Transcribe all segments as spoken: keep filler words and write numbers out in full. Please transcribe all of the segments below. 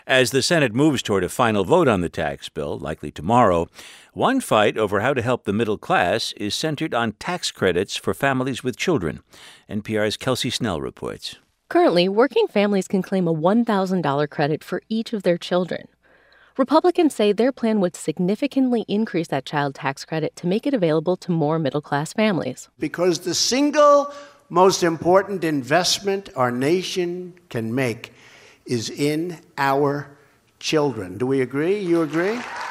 As the Senate moves toward a final vote on the tax bill, likely tomorrow, one fight over how to help the middle class is centered on tax credits for families with children. N P R's Kelsey Snell reports. Currently, working families can claim a one thousand dollars credit for each of their children. Republicans say their plan would significantly increase that child tax credit to make it available to more middle-class families. Because the single most important investment our nation can make is in our children. Do we agree? You agree?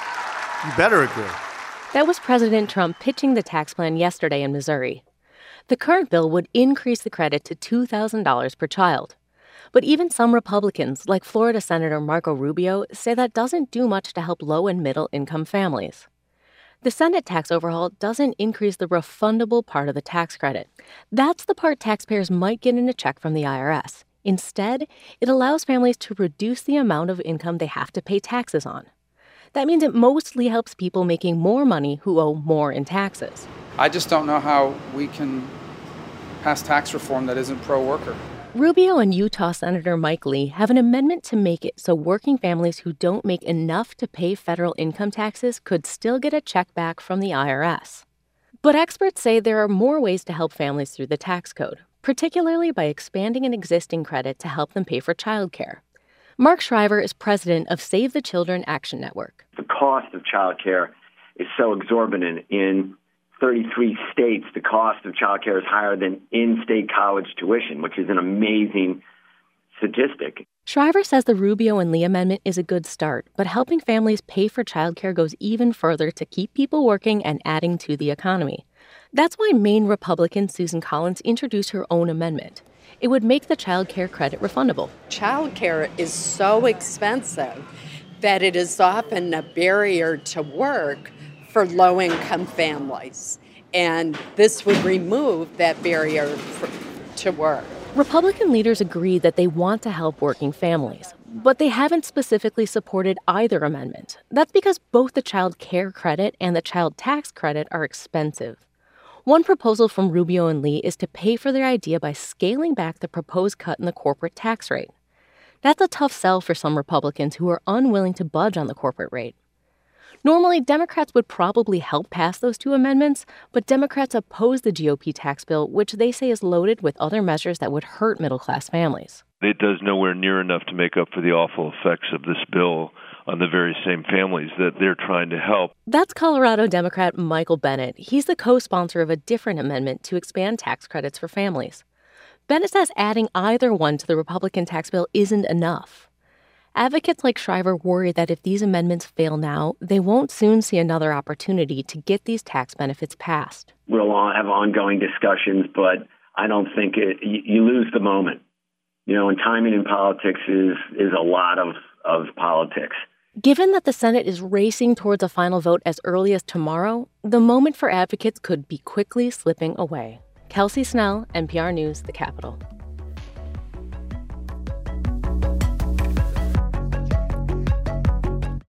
You better agree. That was President Trump pitching the tax plan yesterday in Missouri. The current bill would increase the credit to two thousand dollars per child. But even some Republicans, like Florida Senator Marco Rubio, say that doesn't do much to help low- and middle-income families. The Senate tax overhaul doesn't increase the refundable part of the tax credit. That's the part taxpayers might get in a check from the I R S. Instead, it allows families to reduce the amount of income they have to pay taxes on. That means it mostly helps people making more money who owe more in taxes. I just don't know how we can pass tax reform that isn't pro-worker. Rubio and Utah Senator Mike Lee have an amendment to make it so working families who don't make enough to pay federal income taxes could still get a check back from the I R S. But experts say there are more ways to help families through the tax code, particularly by expanding an existing credit to help them pay for childcare. Mark Shriver is president of Save the Children Action Network. The cost of childcare is so exorbitant. In thirty-three states, the cost of childcare is higher than in-state college tuition, which is an amazing statistic. Shriver says the Rubio and Lee amendment is a good start, but helping families pay for childcare goes even further to keep people working and adding to the economy. That's why Maine Republican Susan Collins introduced her own amendment. It would make the child care credit refundable. Child care is so expensive that it is often a barrier to work for low-income families. And this would remove that barrier for, to work. Republican leaders agree that they want to help working families, but they haven't specifically supported either amendment. That's because both the child care credit and the child tax credit are expensive. One proposal from Rubio and Lee is to pay for their idea by scaling back the proposed cut in the corporate tax rate. That's a tough sell for some Republicans who are unwilling to budge on the corporate rate. Normally, Democrats would probably help pass those two amendments, but Democrats oppose the G O P tax bill, which they say is loaded with other measures that would hurt middle-class families. It does nowhere near enough to make up for the awful effects of this bill on the very same families that they're trying to help. That's Colorado Democrat Michael Bennet. He's the co-sponsor of a different amendment to expand tax credits for families. Bennet says adding either one to the Republican tax bill isn't enough. Advocates like Shriver worry that if these amendments fail now, they won't soon see another opportunity to get these tax benefits passed. We'll all have ongoing discussions, but I don't think it, you, you lose the moment. You know, and timing in politics is, is a lot of, of politics. Given that the Senate is racing towards a final vote as early as tomorrow, the moment for advocates could be quickly slipping away. Kelsey Snell, N P R News, The Capitol.